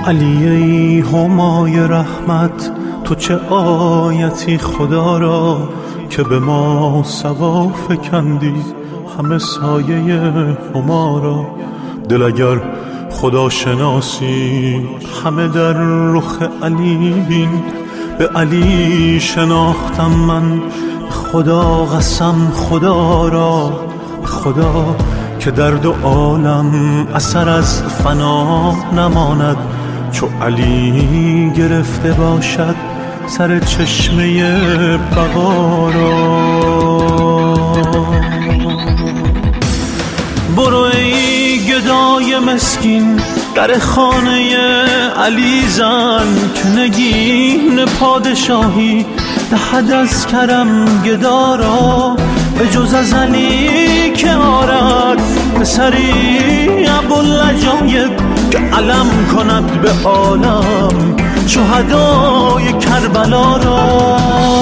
علی ای همای رحمت، تو چه آیتی خدا را که به ما سوا فکندی همه سایه هما را. دل اگر خدا شناسی همه در رخ علی بین، به علی شناختم من خدا قسم خدا را. خدا که در دو عالم اثر از فنا نماند، چو علی گرفته باشد سر چشمه بقا را. برو ای گدای مسکین در خانه علی زن، که نگین پادشاهی دهد از کرم گدا را. به جز از علی که آرد پسری ابوالعجایب، که علم کند به عالم شهدای کربلا را.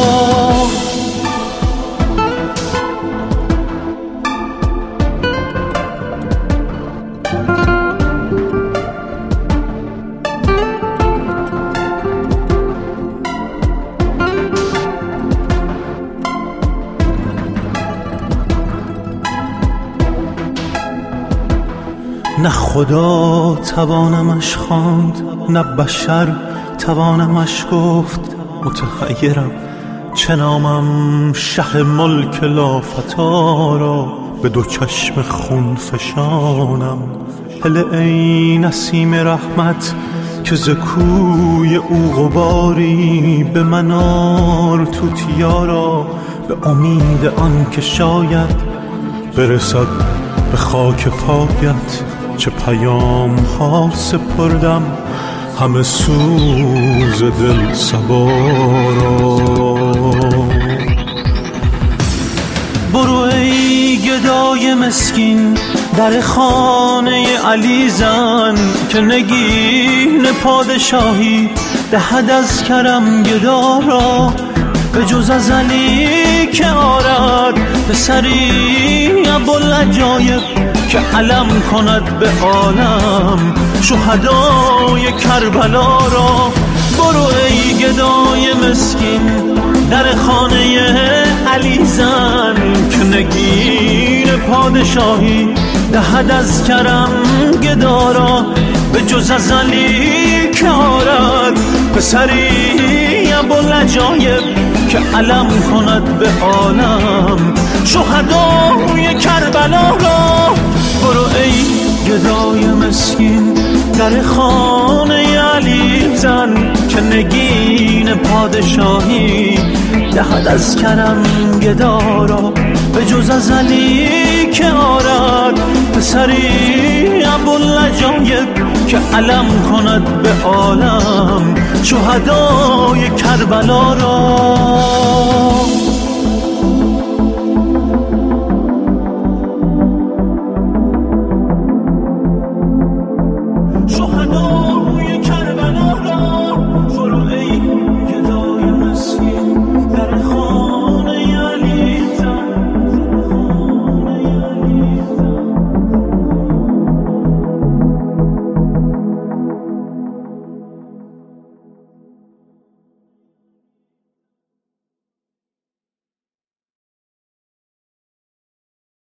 نه خدا توانمش خواند نه بشر توانمش گفت، متحیرم چه نامم شه ملک لافتا را. به دو چشم خون فشانم هله ای نسیم رحمت، که ز کوی او غباری به منار توتیا را. به امید آن که شاید برسد به خاک پایت، چه پیام ها سپردم همه سوز دل صبا را. برو ای گدای مسکین در خانه علی زن، که نگین پادشاهی دهد از کرم گدا را. به جز از علی که آرد پسری ابوالعجایب، که علم کند به عالم شهدای کربلا را. برو ای گدای مسکین در خانه علی زن، که نگین پادشاهی دهد از کرم گدا را. به جز از علی که آرد پسری ابوالعجایب، که علم کند به عالم شهدای کربلا را. برو ای گدای مسکین در خانه علی زن، که نگین پادشاهی دهد از کرم گدا را. به جز از علی که آرد پسری ابوالعجایب، که علم کند به عالم شهدای کربلا را.